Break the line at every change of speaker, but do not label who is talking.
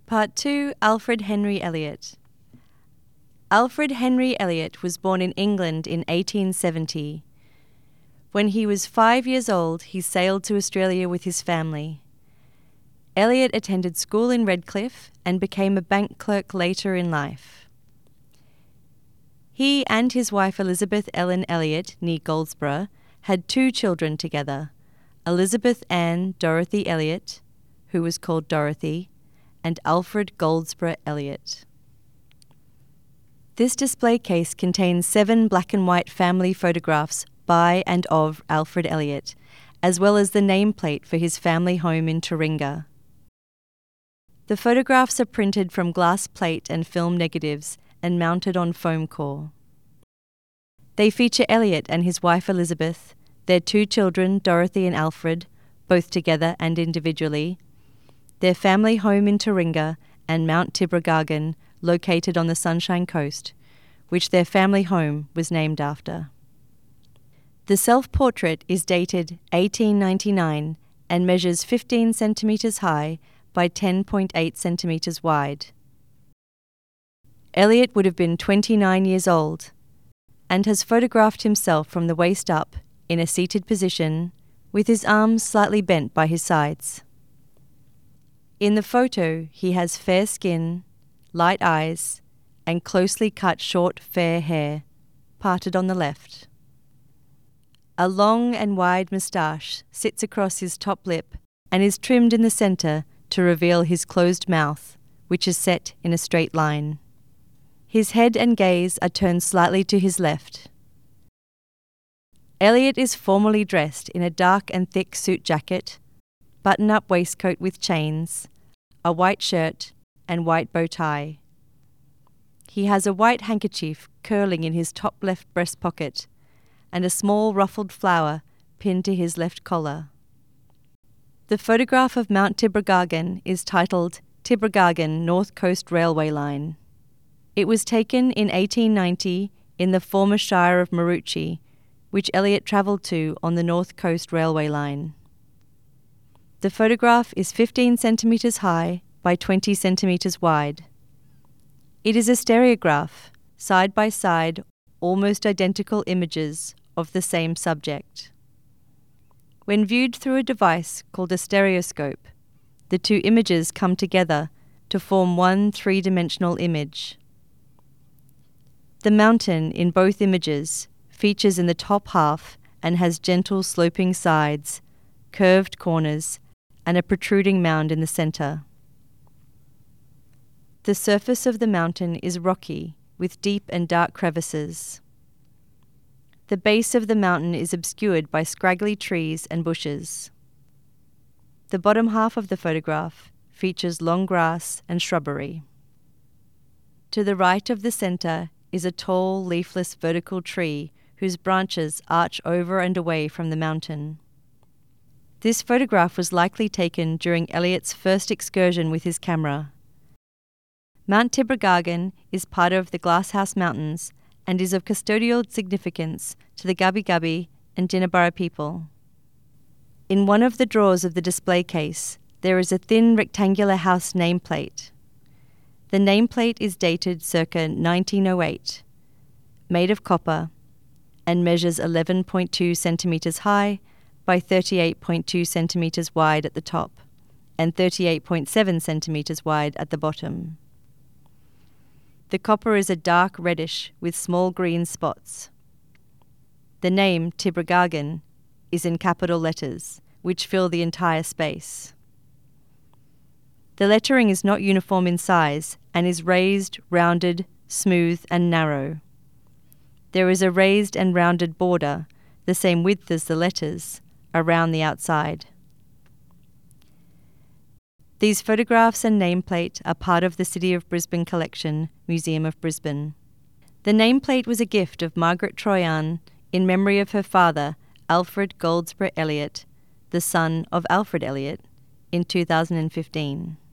Part 2. Alfred Henry Elliot. Alfred Henry Elliot was born in England in 1870. When he was 5 years old, he sailed to Australia with his family. Elliot attended school in Redcliffe and became a bank clerk later in life. He and his wife Elizabeth Ellen Elliot, née Goldsborough, had 2 children together, Elizabeth Ann Dorothy Elliot, who was called Dorothy, and Alfred Goldsborough Elliot. This display case contains 7 black and white family photographs by and of Alfred Elliot, as well as the nameplate for his family home in Taringa. The photographs are printed from glass plate and film negatives and mounted on foam core. They feature Elliot and his wife Elizabeth, their 2 children, Dorothy and Alfred, both together and individually, their family home in Taringa and Mount Tibrogargan, located on the Sunshine Coast, which their family home was named after. The self-portrait is dated 1899 and measures 15 centimetres high by 10.8 centimetres wide. Elliot would have been 29 years old and has photographed himself from the waist up in a seated position with his arms slightly bent by his sides. In the photo, he has fair skin, light eyes, and closely cut short fair hair, parted on the left. A long and wide moustache sits across his top lip and is trimmed in the centre to reveal his closed mouth, which is set in a straight line. His head and gaze are turned slightly to his left. Elliot is formally dressed in a dark and thick suit jacket, button-up waistcoat with chains, a white shirt, and white bow tie. He has a white handkerchief curling in his top left breast pocket and a small ruffled flower pinned to his left collar. The photograph of Mount Tibrogargan is titled Tibrogargan North Coast Railway Line. It was taken in 1890 in the former Shire of Maroochy, which Elliot travelled to on the North Coast Railway Line. The photograph is 15 centimetres high by 20 centimetres wide. It is a stereograph, side-by-side, almost identical images of the same subject. When viewed through a device called a stereoscope, the 2 images come together to form one 3-dimensional image. The mountain in both images features in the top half and has gentle sloping sides, curved corners, and a protruding mound in the centre. The surface of the mountain is rocky, with deep and dark crevices. The base of the mountain is obscured by scraggly trees and bushes. The bottom half of the photograph features long grass and shrubbery. To the right of the centre is a tall, leafless vertical tree whose branches arch over and away from the mountain. This photograph was likely taken during Elliot's first excursion with his camera. Mount Tibrogargan is part of the Glasshouse Mountains and is of custodial significance to the Gubbi Gubbi and Jinnaburra people. In one of the drawers of the display case, there is a thin rectangular house nameplate. The nameplate is dated circa 1908, made of copper, and measures 11.2 centimetres high by 38.2 centimetres wide at the top and 38.7 centimetres wide at the bottom. The copper is a dark reddish with small green spots. The name Tibrogargan is in capital letters, which fill the entire space. The lettering is not uniform in size and is raised, rounded, smooth, and narrow. There is a raised and rounded border, the same width as the letters, around the outside. These photographs and nameplate are part of the City of Brisbane collection, Museum of Brisbane. The nameplate was a gift of Margaret Troyan in memory of her father, Alfred Goldsborough Elliot, the son of Alfred Elliot, in 2015.